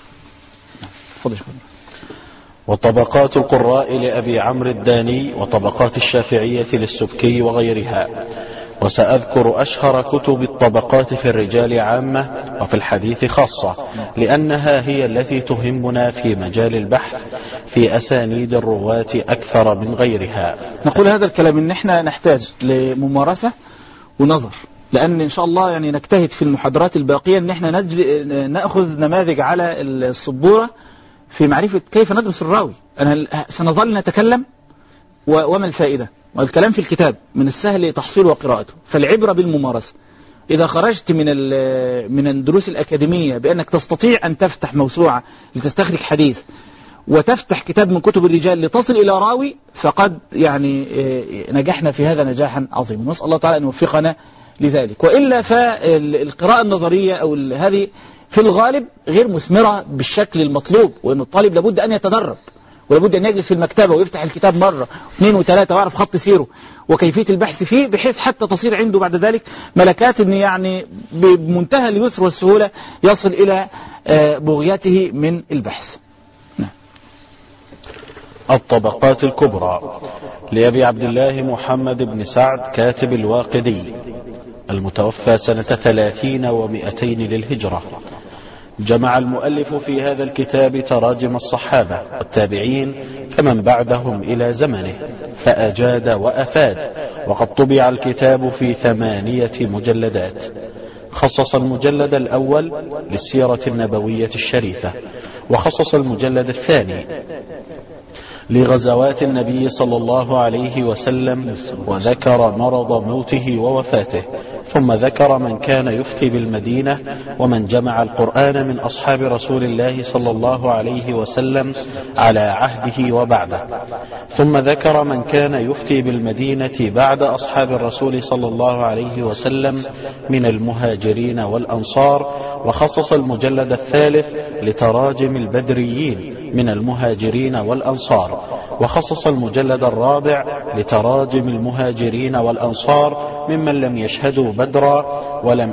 وطبقات القراء لأبي عمرو الداني، وطبقات الشافعية للسبكي وغيرها. وسأذكر أشهر كتب الطبقات في الرجال عامة وفي الحديث خاصة، لأنها هي التي تهمنا في مجال البحث في أسانيد الرواة أكثر من غيرها. نقول هذا الكلام إن احنا نحتاج لممارسة ونظر، لأن إن شاء الله يعني نجتهد في المحاضرات الباقية إن احنا نأخذ نماذج على السبورة في معرفة كيف ندرس الراوي. سنظل نتكلم وما الفائدة، والكلام في الكتاب من السهل تحصيل وقراءته، فالعبرة بالممارسة. إذا خرجت من الدروس الأكاديمية بأنك تستطيع أن تفتح موسوعة لتستخرج حديث، وتفتح كتاب من كتب الرجال لتصل إلى راوي، فقد يعني نجحنا في هذا نجاحا عظيما، نسأل الله تعالى أن يوفقنا لذلك. وإلا فالقراءة النظرية أو هذه في الغالب غير مثمرة بالشكل المطلوب، وأن الطالب لابد أن يتدرب ولابد أن يجلس في المكتبة ويفتح الكتاب مرة اثنين وثلاثة ويعرف خط سيره وكيفية البحث فيه، بحيث حتى تصير عنده بعد ذلك ملكات أن يعني بمنتهى اليسر والسهولة يصل إلى بغيته من البحث. الطبقات الكبرى لأبي عبد الله محمد بن سعد كاتب الواقدي المتوفى سنة 30 و200 للهجرة. جمع المؤلف في هذا الكتاب تراجم الصحابة والتابعين فمن بعدهم إلى زمنه، فأجاد وأفاد، وقد طبع الكتاب في 8 مجلدات. خصص المجلد الأول للسيرة النبوية الشريفة، وخصص المجلد الثاني لغزوات النبي صلى الله عليه وسلم، وذكر مرض موته ووفاته، ثم ذكر من كان يفتي بالمدينة ومن جمع القرآن من أصحاب رسول الله صلى الله عليه وسلم على عهده وبعده، ثم ذكر من كان يفتي بالمدينة بعد أصحاب الرسول صلى الله عليه وسلم من المهاجرين والأنصار، وخصص المجلد الثالث لتراجم البدريين من المهاجرين والأنصار، وخصص المجلد الرابع لتراجم المهاجرين والأنصار ممن لم يشهدوا بدرا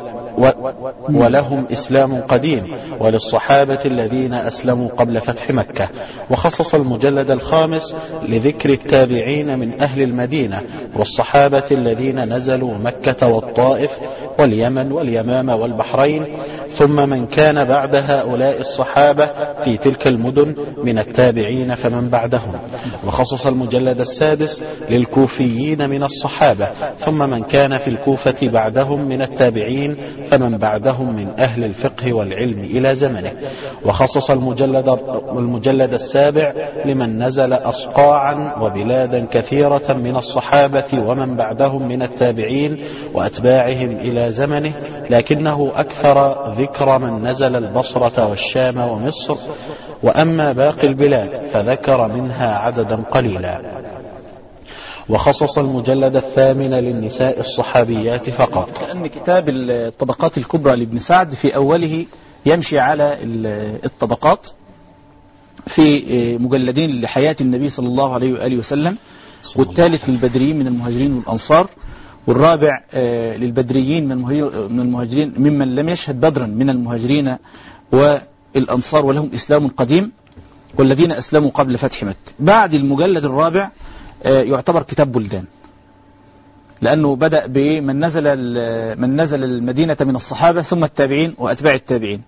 ولهم إسلام قديم، وللصحابة الذين أسلموا قبل فتح مكة، وخصص المجلد الخامس لذكر التابعين من أهل المدينة والصحابة الذين نزلوا مكة والطائف واليمن واليمامة والبحرين، ثم من كان بعد هؤلاء الصحابة في تلك المدن من التابعين فمن بعدهم، وخصص المجلد السادس للكوفيين من الصحابة، ثم من كان في الكوفة بعدهم من التابعين فمن بعدهم من أهل الفقه والعلم إلى زمنه، وخصص المجلد السابع لمن نزل أصقاعا وبلادا كثيرة من الصحابة ومن بعدهم من التابعين وأتباعهم إلى زمنه، لكنه أكثر ذكر من نزل البصرة والشام ومصر، وأما باقي البلاد فذكر منها عددا قليلا. وخصص المجلد الثامن للنساء الصحابيات فقط. كأن كتاب الطبقات الكبرى لابن سعد في أوله يمشي على الطبقات في مجلدين لحياة النبي صلى الله عليه وآله وسلم، والثالث للبدريين من المهاجرين والأنصار، والرابع للبدريين من المهاجرين ممن لم يشهد بدرا من المهاجرين والأنصار ولهم إسلام قديم، والذين أسلموا قبل فتح مكة. بعد المجلد الرابع يعتبر كتاب بلدان، لأنه بدأ بمن نزل المدينة من الصحابة ثم التابعين وأتباع التابعين،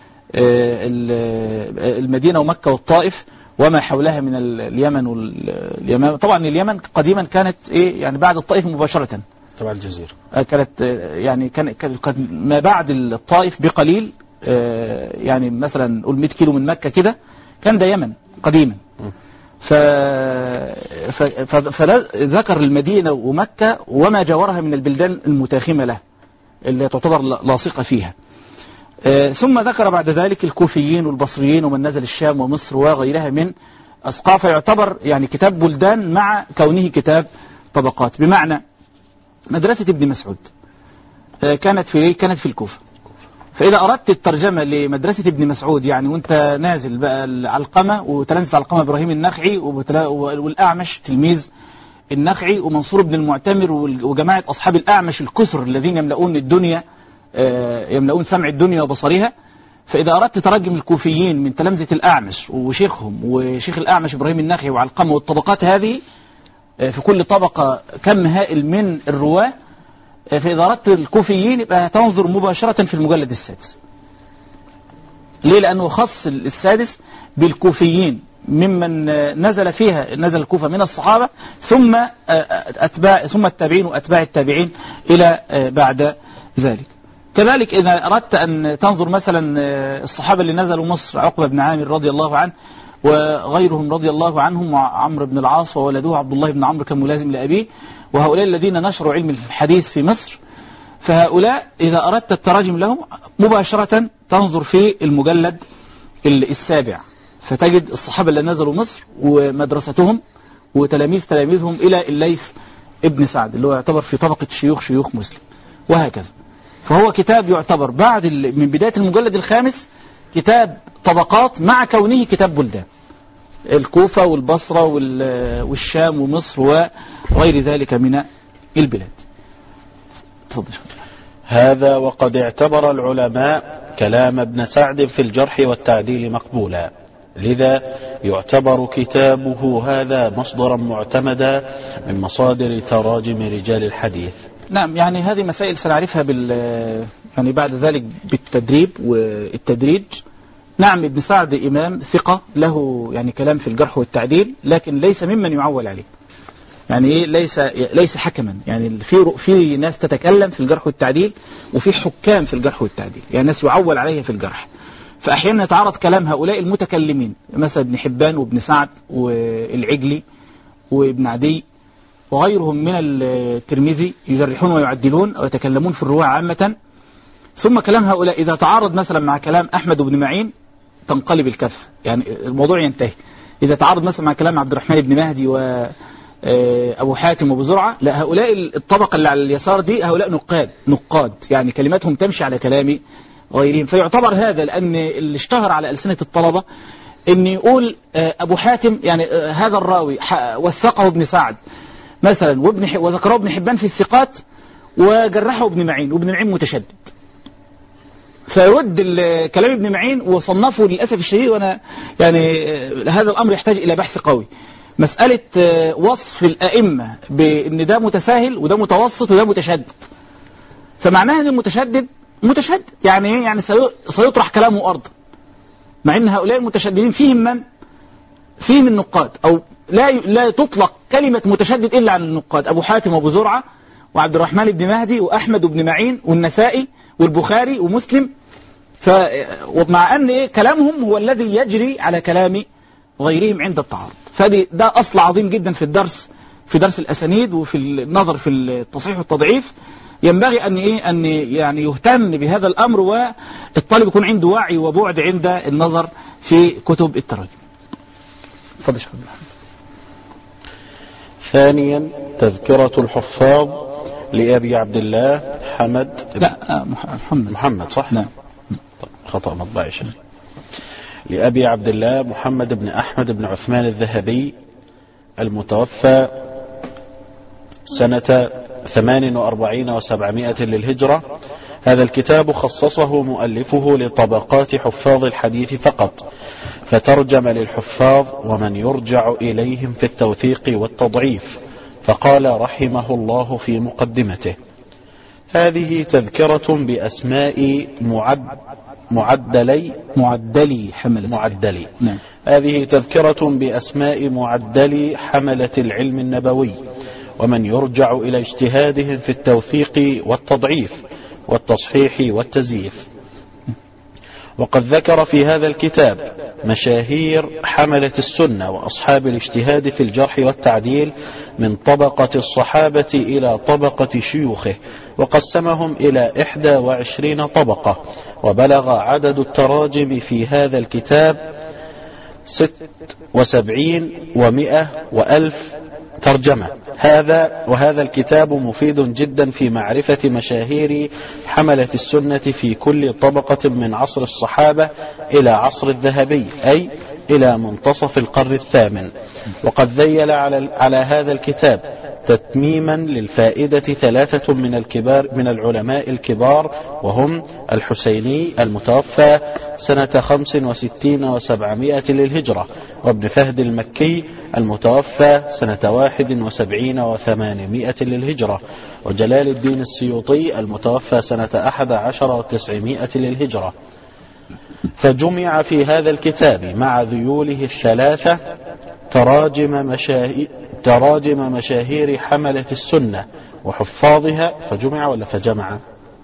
المدينة ومكة والطائف وما حولها من اليمن واليمامة. طبعا اليمن قديما كانت يعني بعد الطائف مباشرة تبع الجزيرة، كانت يعني كان ما بعد الطائف بقليل، يعني مثلا نقول 100 كيلو من مكة كده كان ده يمن قديما. فذكر المدينة ومكة وما جاورها من البلدان المتاخمة له اللي تعتبر لاصقة فيها. ثم ذكر بعد ذلك الكوفيين والبصريين ومن نزل الشام ومصر وغيرها من أسقاف، يعتبر يعني كتاب بلدان مع كونه كتاب طبقات. بمعنى مدرسة ابن مسعود كانت في الكوفة، فإذا أردت الترجمة لمدرسة ابن مسعود يعني وانت نازل بقى العلقمة وتلمذة علقمة إبراهيم النخعي والأعمش تلميذ النخعي ومنصور بن المعتمر وجماعة أصحاب الأعمش الكثر الذين يملؤون سمع الدنيا وبصرها، فإذا أردت ترجم الكوفيين من تلامذة الأعمش وشيخهم وشيخ الأعمش إبراهيم النخعي وعلقمة والطبقات هذه في كل طبقة كم هائل من الرواة، فإذا أردت الكوفيين يبقى تنظر مباشرة في المجلد السادس. ليه؟ لأنه خص السادس بالكوفيين ممن نزل الكوفة من الصحابة ثم التابعين وأتباع التابعين إلى بعد ذلك. كذلك إذا أردت أن تنظر مثلا الصحابة اللي نزلوا مصر، عقبة بن عامر رضي الله عنه وغيرهم رضي الله عنهم، وعمرو بن العاص وولده عبد الله بن عمرو كان ملازم لأبيه، وهؤلاء الذين نشروا علم الحديث في مصر، فهؤلاء إذا أردت التراجم لهم مباشرة تنظر في المجلد السابع، فتجد الصحابة اللي نزلوا مصر ومدرستهم تلاميذهم إلى الليث ابن سعد اللي هو يعتبر في طبقة شيوخ مسلم، وهكذا. فهو كتاب يعتبر من بداية المجلد الخامس كتاب طبقات مع كونه كتاب بلدان. الكوفة والبصرة والشام ومصر وغير ذلك من البلاد. تفضل. هذا وقد اعتبر العلماء كلام ابن سعد في الجرح والتعديل مقبولا، لذا يعتبر كتابه هذا مصدرا معتمدا من مصادر تراجم رجال الحديث. نعم، يعني هذه مسائل سنعرفها يعني بعد ذلك بالتدريب والتدريج. نعم، ابن سعد إمام ثقة له يعني كلام في الجرح والتعديل، لكن ليس ممن يعول عليه. يعني ليس حكما، يعني في ناس تتكلم في الجرح والتعديل وفي حكام في الجرح والتعديل، يعني ناس يعول عليها في الجرح. فأحيانا يتعرض كلام هؤلاء المتكلمين مثلا ابن حبان وابن سعد والعجلي وابن عدي وغيرهم من الترمذي، يجرحون ويعدلون أو يتكلمون في الرواة عامة. ثم كلام هؤلاء إذا تعارض مثلا مع كلام أحمد بن معين تنقلب الكف، يعني الموضوع ينتهي. إذا تعارض مثلا مع كلام عبد الرحمن بن مهدي وأبو حاتم وأبو زرعة، لا، هؤلاء الطبقة اللي على اليسار دي هؤلاء نقاد، يعني كلماتهم تمشي على كلام غيرهم. فيعتبر هذا، لأن اللي اشتهر على ألسنة الطلبة أن يقول أبو حاتم يعني هذا الراوي وثقه ابن سعد مثلا وذكره ابن حبان في الثقات وجرحه ابن معين، وابن معين متشدد، فيرد كلام ابن معين وصنفه للأسف الشديد. وأنا يعني هذا الأمر يحتاج إلى بحث قوي، مسألة وصف الأئمة بأن ده متساهل وده متوسط وده متشدد. فمعناها أن المتشدد متشدد، يعني ايه؟ يعني سيطرح كلامه أرضا، مع أن هؤلاء المتشددين فيهم النقاد، أو لا تطلق كلمة متشدد إلا عن النقاد، أبو حاتم وأبو زرعة وعبد الرحمن بن مهدي وأحمد بن معين والنسائي والبخاري ومسلم. ومع أن كلامهم هو الذي يجري على كلام غيرهم عند التعارض. ده أصل عظيم جدا في درس الأسانيد وفي النظر في التصحيح والتضعيف. ينبغي أن يعني يهتم بهذا الأمر، والطالب يكون عنده وعي وبعد عند النظر في كتب التراجم. تفضل شيخ محمد. ثانيا، تذكرة الحفاظ لأبي عبد الله محمد صح؟ نعم. خطأ مطبعي شيخ. لأبي عبد الله محمد بن أحمد بن عثمان الذهبي المتوفى سنة 48 و700 للهجرة. هذا الكتاب خصصه مؤلفه لطبقات حفاظ الحديث فقط، فترجم للحفاظ ومن يرجع إليهم في التوثيق والتضعيف، فقال رحمه الله في مقدمته: هذه تذكرة بأسماء معدلي نعم. هذه تذكرة بأسماء معدلي حملة العلم النبوي، ومن يرجع إلى اجتهادهم في التوثيق والتضعيف والتصحيح والتزييف. وقد ذكر في هذا الكتاب مشاهير حملة السنة وأصحاب الاجتهاد في الجرح والتعديل من طبقة الصحابة إلى طبقة شيوخه، وقسمهم إلى 21 طبقة، وبلغ عدد التراجم في هذا الكتاب 76 و100 و1000 ترجمة. وهذا الكتاب مفيد جدا في معرفة مشاهير حملة السنة في كل طبقة من عصر الصحابة إلى عصر الذهبي، أي إلى منتصف القرن الثامن. وقد ذيل على هذا الكتاب تتميما للفائدة 3 من العلماء الكبار، وهم الحسيني المتوفى سنة 65 و700 للهجرة، وابن فهد المكي المتوفى سنة 71 و800 للهجرة، وجلال الدين السيوطي المتوفى سنة 11 و900 للهجرة. فجمع في هذا الكتاب مع ذيوله 3 تراجم مشاهير حملة السنة وحفاظها. فجمع ولا فجمع؟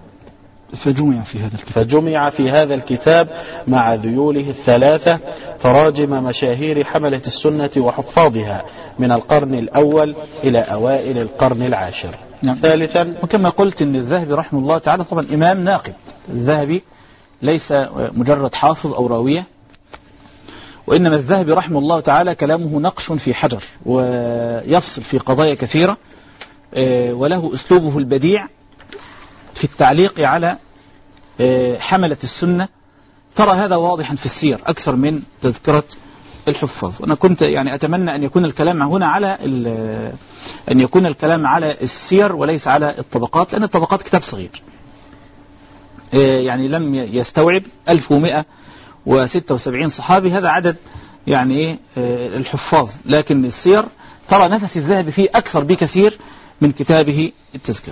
فجمع في هذا الكتاب مع ذيوله 3 تراجم مشاهير حملة السنة وحفاظها من القرن الأول إلى أوائل القرن العاشر. نعم. ثالثا، وكما قلت أن الذهبي رحمه الله تعالى طبعا إمام ناقد. الذهبي ليس مجرد حافظ أو راوية، وإنما الذهبي رحمه الله تعالى كلامه نقش في حجر، ويفصل في قضايا كثيرة، وله أسلوبه البديع في التعليق على حملة السنة. ترى هذا واضحا في السير أكثر من تذكرة الحفاظ. أنا كنت يعني أتمنى أن يكون الكلام هنا على أن يكون الكلام على السير وليس على الطبقات، لأن الطبقات كتاب صغير يعني لم يستوعب 1176 صحابي، هذا عدد يعني الحفاظ، لكن السير ترى نفس الذهب فيه أكثر بكثير من كتابه التذكرة.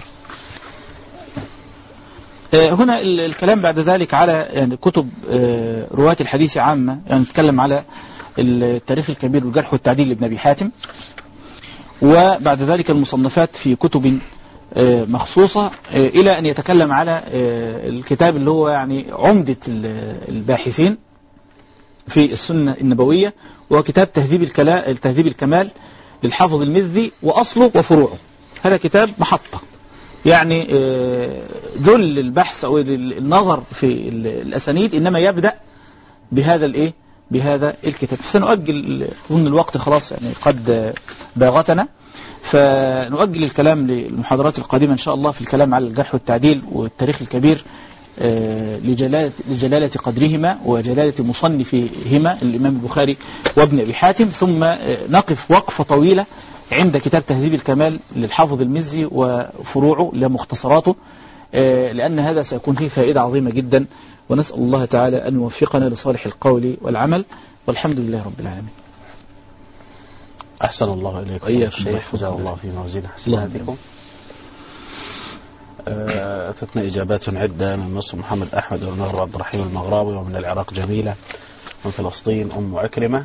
هنا الكلام بعد ذلك على يعني كتب رواة الحديث عامة، يعني نتكلم على التاريخ الكبير والجرح والتعديل لابن أبي حاتم، وبعد ذلك المصنفات في كتب مخصوصة، إلى أن يتكلم على الكتاب اللي هو يعني عمدة الباحثين في السنة النبوية، وكتاب تهذيب الكمال للحافظ المزي، وأصله وفروعه. هذا كتاب محطة، يعني ذل البحث أو النظر في الأسانيد إنما يبدأ بهذا الكتاب. سنؤجل، أظن الوقت خلاص يعني قد باغتنا، فنؤجل الكلام للمحاضرات القادمة إن شاء الله في الكلام على الجرح والتعديل والتاريخ الكبير لجلالة قدرهما وجلالة مصنفهما الإمام البخاري وابن أبي حاتم، ثم نقف وقفة طويلة عند كتاب تهذيب الكمال للحافظ المزي وفروعه لمختصراته، لأن هذا سيكون فيه فائدة عظيمة جدا، ونسأل الله تعالى أن يوفقنا لصالح القول والعمل، والحمد لله رب العالمين. أحسن الله إليكم الشيخ، جزاه الله في موازين حسناتكم. أتتنا إجابات عدة من مصر: محمد أحمد والنهر عبد الرحيم المغراوي، ومن العراق جميلة، من فلسطين أم عكرمة.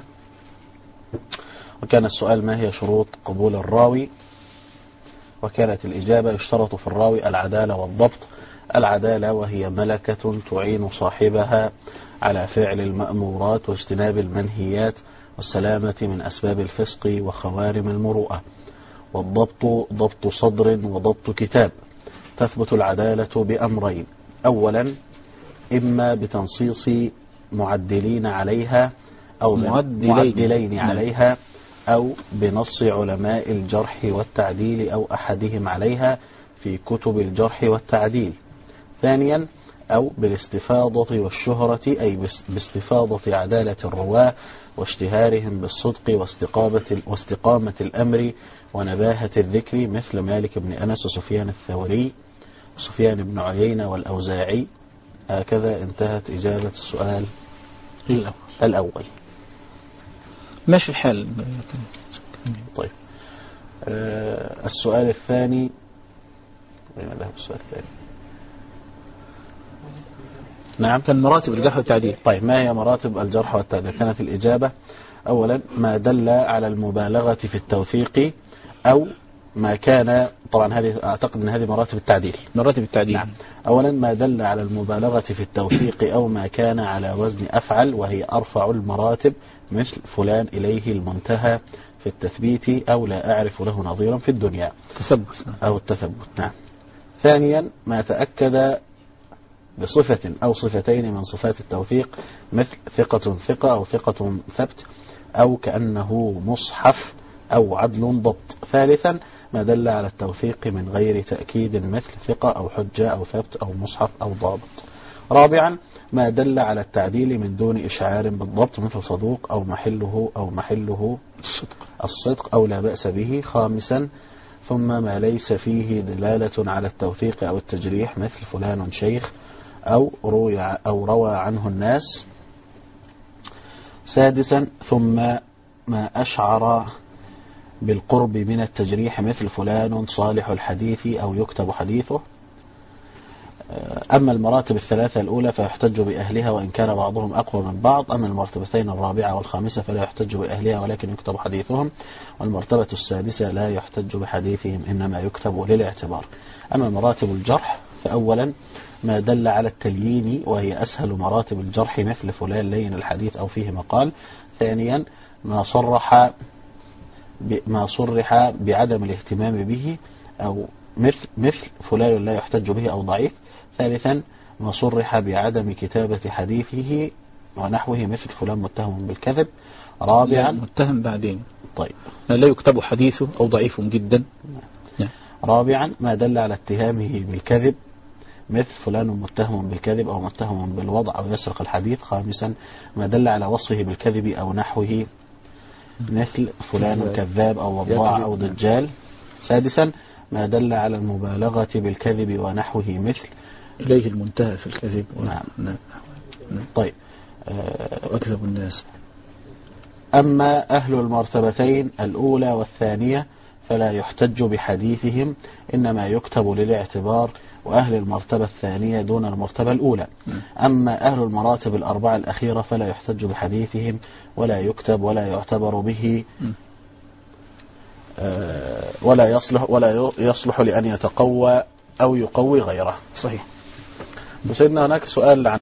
وكان السؤال: ما هي شروط قبول الراوي؟ وكانت الإجابة: يشترط في الراوي العدالة والضبط. العدالة وهي ملكة تعين صاحبها على فعل المأمورات واجتناب المنهيات والسلامة من أسباب الفسق وخوارم المروءة. والضبط ضبط صدر وضبط كتاب. تثبت العدالة بأمرين: أولا إما بتنصيص معدلين عليها أو معدلين عليها، أو بنص علماء الجرح والتعديل أو أحدهم عليها في كتب الجرح والتعديل. ثانيا أو بالاستفاضة والشهرة، أي باستفاضة عدالة الرواة واشتهارهم بالصدق واستقامة الأمر ونباهة الذكر، مثل مالك بن أنس وسفيان الثوري وسفيان بن عيينة والأوزاعي. هكذا انتهت إجابة السؤال الأول. ماشي الحال. طيب، السؤال الثاني. وين ذهب السؤال الثاني؟ نعم، كان مراتب الجرح والتعديل. طيب، ما هي مراتب الجرح والتعديل؟ كانت الإجابة: أولا ما دل على المبالغة في التوثيق، أو ما كان، طبعا هذه أعتقد أن هذه مراتب التعديل. مراتب التعديل. نعم. أولا ما دل على المبالغة في التوثيق، أو ما كان على وزن أفعل، وهي أرفع المراتب، مثل فلان إليه المنتهى في التثبيت، أو لا أعرف له نظيرا في الدنيا. تثبت أو التثبت. نعم. ثانيا ما تأكد بصفة أو صفتين من صفات التوثيق، مثل ثقة ثقة أو ثقة ثبت، أو كأنه مصحف أو عدل ضبط. ثالثا ما دل على التوثيق من غير تأكيد، مثل ثقة أو حجة أو ثبت أو مصحف أو ضابط. رابعا ما دل على التعديل من دون إشعار بالضبط، مثل صدوق أو محله الصدق أو لا بأس به. خامسا ثم ما ليس فيه دلالة على التوثيق أو التجريح، مثل فلان شيخ أو روى عنه الناس. سادسا ثم ما أشعر بالقرب من التجريح، مثل فلان صالح الحديث أو يكتب حديثه. أما المراتب الثلاثة الأولى فيحتج بأهلها وإن كان بعضهم أقوى من بعض. أما المرتبتين الرابعة والخامسة فلا يحتج بأهلها ولكن يكتب حديثهم. والمرتبة السادسة لا يحتج بحديثهم إنما يكتب للاعتبار. أما مراتب الجرح فأولا ما دل على التليين وهي أسهل مراتب الجرح، مثل فلان لين الحديث أو فيه مقال. ثانيا ما صرح بعدم الاهتمام به، أو مثل فلان لا يحتج به أو ضعيف. ثالثا ما صرح بعدم كتابة حديثه ونحوه، مثل فلان متهم بالكذب. رابعا متهم بعدين. طيب، لا يكتب حديثه أو ضعيف جدا. رابعا ما دل على اتهامه بالكذب، مثل فلان متهم بالكذب أو متهم بالوضع أو يسرق الحديث. خامسا ما دل على وصفه بالكذب أو نحوه مثل فلان كذاب أو وضاع أو دجال. سادسا ما دل على المبالغة بالكذب ونحوه مثل إليه المنتهى في الكذب. نعم. طيب وأكذب الناس. أما أهل المرتبتين الأولى والثانية فلا يحتج بحديثهم، إنما يكتب للاعتبار، وأهل المرتبة الثانية دون المرتبة الأولى. أما أهل المراتب الأربعة الأخيرة فلا يحتج بحديثهم ولا يكتب ولا يعتبر به، ولا يصلح لأن يتقوى أو يقوي غيره. صحيح. وسيدنا هناك سؤال عن